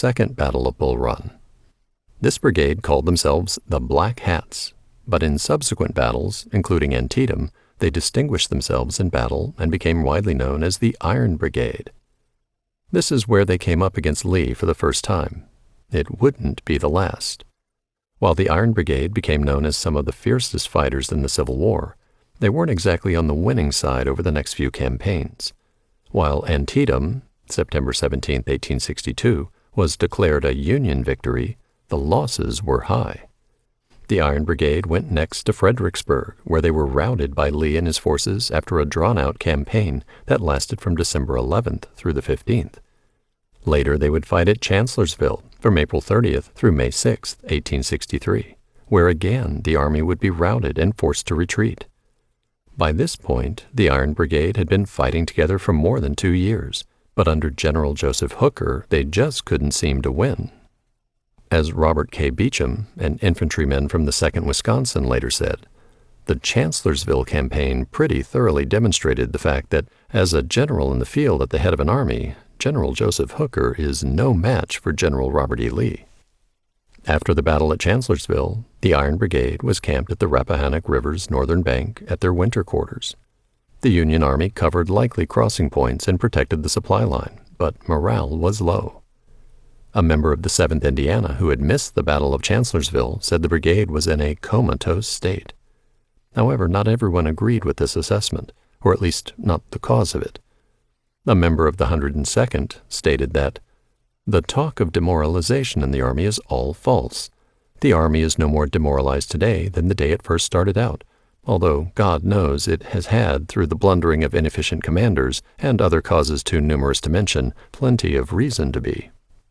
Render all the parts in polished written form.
Second Battle of Bull Run. This brigade called themselves the Black Hats, but in subsequent battles, including Antietam, they distinguished themselves in battle and became widely known as the Iron Brigade. This is where they came up against Lee for the first time. It wouldn't be the last. While the Iron Brigade became known as some of the fiercest fighters in the Civil War, they weren't exactly on the winning side over the next few campaigns. While Antietam, September 17, 1862, was declared a Union victory, the losses were high. The Iron Brigade went next to Fredericksburg, where they were routed by Lee and his forces after a drawn-out campaign that lasted from December 11th through the 15th. Later, they would fight at Chancellorsville from April 30th through May 6, 1863, where again the Army would be routed and forced to retreat. By this point, the Iron Brigade had been fighting together for more than 2 years, but under General Joseph Hooker, they just couldn't seem to win. As Robert K. Beecham, an infantryman from the 2nd Wisconsin, later said, the Chancellorsville campaign pretty thoroughly demonstrated the fact that, as a general in the field at the head of an army, General Joseph Hooker is no match for General Robert E. Lee. After the battle at Chancellorsville, the Iron Brigade was camped at the Rappahannock River's northern bank at their winter quarters. The Union Army covered likely crossing points and protected the supply line, but morale was low. A member of the 7th Indiana who had missed the Battle of Chancellorsville said the brigade was in a comatose state. However, not everyone agreed with this assessment, or at least not the cause of it. A member of the 102nd stated that, "The talk of demoralization in the Army is all false. The Army is no more demoralized today than the day it first started out, although God knows it has had, through the blundering of inefficient commanders and other causes too numerous to mention, plenty of reason to be."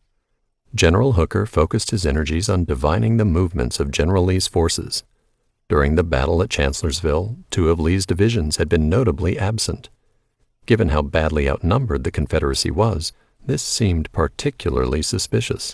General Hooker focused his energies on divining the movements of General Lee's forces. During the battle at Chancellorsville, 2 of Lee's divisions had been notably absent. Given how badly outnumbered the Confederacy was, this seemed particularly suspicious.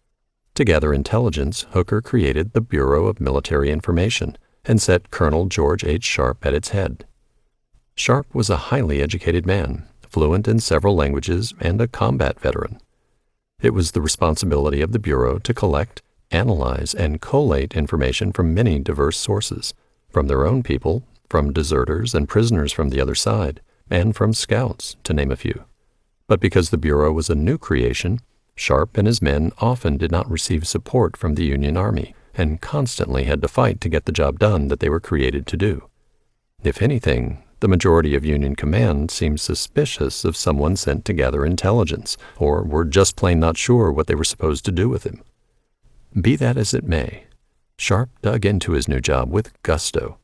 To gather intelligence, Hooker created the Bureau of Military Information and set Colonel George H. Sharp at its head. Sharp was a highly educated man, fluent in several languages and a combat veteran. It was the responsibility of the Bureau to collect, analyze, and collate information from many diverse sources, from their own people, from deserters and prisoners from the other side, and from scouts, to name a few. But because the Bureau was a new creation, Sharp and his men often did not receive support from the Union Army and constantly had to fight to get the job done that they were created to do. If anything, the majority of Union command seemed suspicious of someone sent to gather intelligence, or were just plain not sure what they were supposed to do with him. Be that as it may, Sharp dug into his new job with gusto.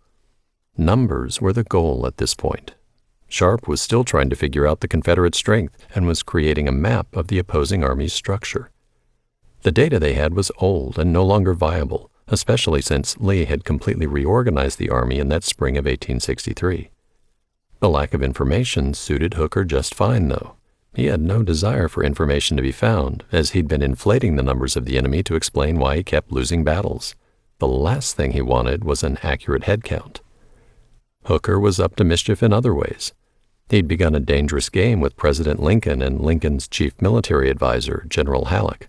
Numbers were the goal at this point. Sharp was still trying to figure out the Confederate strength and was creating a map of the opposing army's structure. The data they had was old and no longer viable, especially since Lee had completely reorganized the army in that spring of 1863. The lack of information suited Hooker just fine, though. He had no desire for information to be found, as he'd been inflating the numbers of the enemy to explain why he kept losing battles. The last thing he wanted was an accurate head count. Hooker was up to mischief in other ways. He'd begun a dangerous game with President Lincoln and Lincoln's chief military advisor, General Halleck.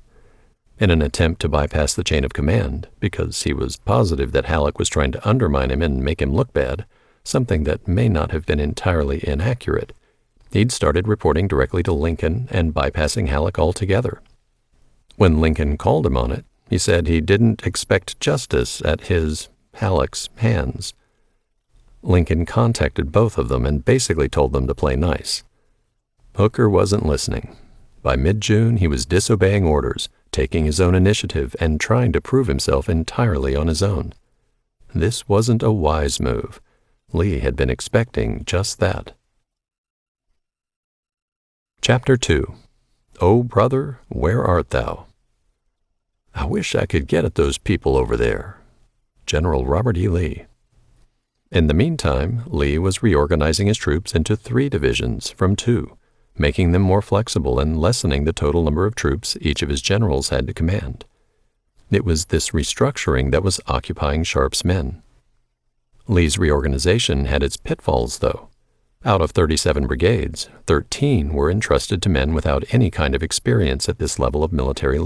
In an attempt to bypass the chain of command, because he was positive that Halleck was trying to undermine him and make him look bad, something that may not have been entirely inaccurate, he'd started reporting directly to Lincoln and bypassing Halleck altogether. When Lincoln called him on it, he said he didn't expect justice at Halleck's hands. Lincoln contacted both of them and basically told them to play nice. Hooker wasn't listening. By mid-June, he was disobeying orders, taking his own initiative, and trying to prove himself entirely on his own. This wasn't a wise move. Lee had been expecting just that. Chapter 2. O Brother, Where Art Thou? I wish I could get at those people over there. General Robert E. Lee. In the meantime, Lee was reorganizing his troops into 3 divisions from 2, making them more flexible and lessening the total number of troops each of his generals had to command. It was this restructuring that was occupying Sharp's men. Lee's reorganization had its pitfalls, though. Out of 37 brigades, 13 were entrusted to men without any kind of experience at this level of military